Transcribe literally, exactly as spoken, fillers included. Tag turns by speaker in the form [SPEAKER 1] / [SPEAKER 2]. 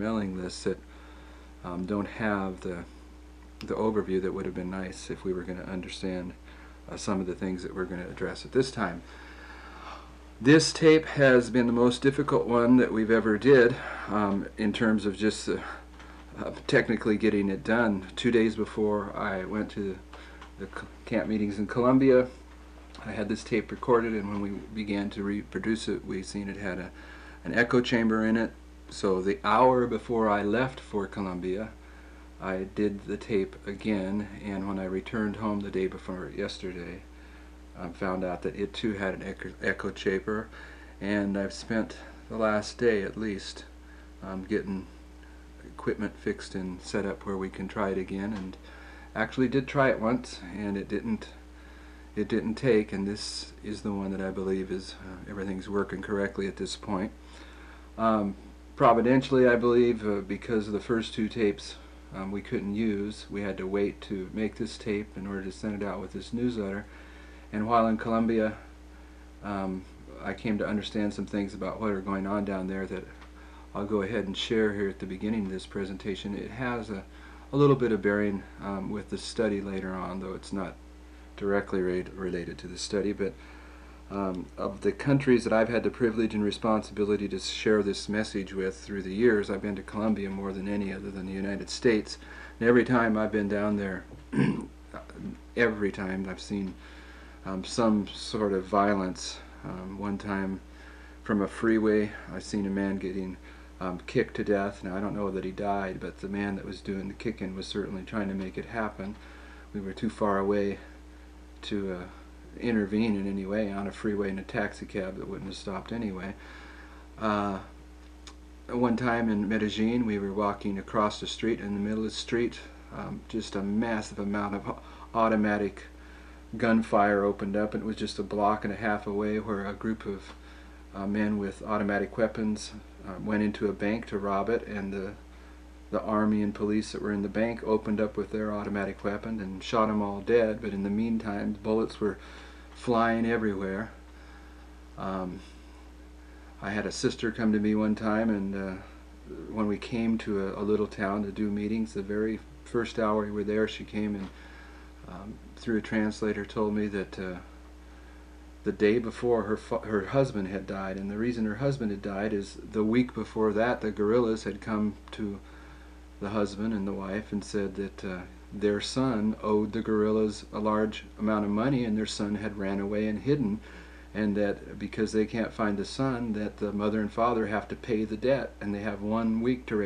[SPEAKER 1] mailing lists that um, don't have the the overview that would have been nice if we were going to understand uh, some of the things that we're going to address at this time. This tape has been the most difficult one that we've ever did um, in terms of just uh, uh, technically getting it done. Two days before I went to the camp meetings in Colombia, I had this tape recorded, and when we began to reproduce it, we seen it had a, an echo chamber in it. So the hour before I left for Colombia, I did the tape again, and when I returned home the day before yesterday, I found out that it too had an echo, echo chamber, and I've spent the last day at least um, getting equipment fixed and set up where we can try it again. And actually did try it once, and it didn't it didn't take, and this is the one that I believe is uh, everything's working correctly at this point. Um, providentially, I believe, uh, because of the first two tapes um, we couldn't use, we had to wait to make this tape in order to send it out with this newsletter. And while in Colombia, um, I came to understand some things about what are going on down there that I'll go ahead and share here at the beginning of this presentation. It has a, a little bit of bearing um, with the study later on, though it's not directly re related to the study. But um, of the countries that I've had the privilege and responsibility to share this message with through the years, I've been to Colombia more than any other than the United States. And every time I've been down there, every time I've seen Um, some sort of violence. Um, one time from a freeway, I seen a man getting um, kicked to death. Now I don't know that he died, but the man that was doing the kicking was certainly trying to make it happen. We were too far away to uh, intervene in any way on a freeway in a taxi cab that wouldn't have stopped anyway. Uh, one time in Medellin, we were walking across the street. In the middle of the street, um, just a massive amount of automatic gunfire opened up, and it was just a block and a half away, where a group of uh, men with automatic weapons uh, went into a bank to rob it, and the the army and police that were in the bank opened up with their automatic weapon and shot them all dead. But in the meantime, bullets were flying everywhere. Um, I had a sister come to me one time, and uh, when we came to a, a little town to do meetings, the very first hour we were there, she came and Um, through a translator told me that uh, the day before her her husband had died, and the reason her husband had died is the week before that the guerrillas had come to the husband and the wife and said that uh, their son owed the guerrillas a large amount of money, and their son had ran away and hidden, and that because they can't find the son, that the mother and father have to pay the debt, and they have one week to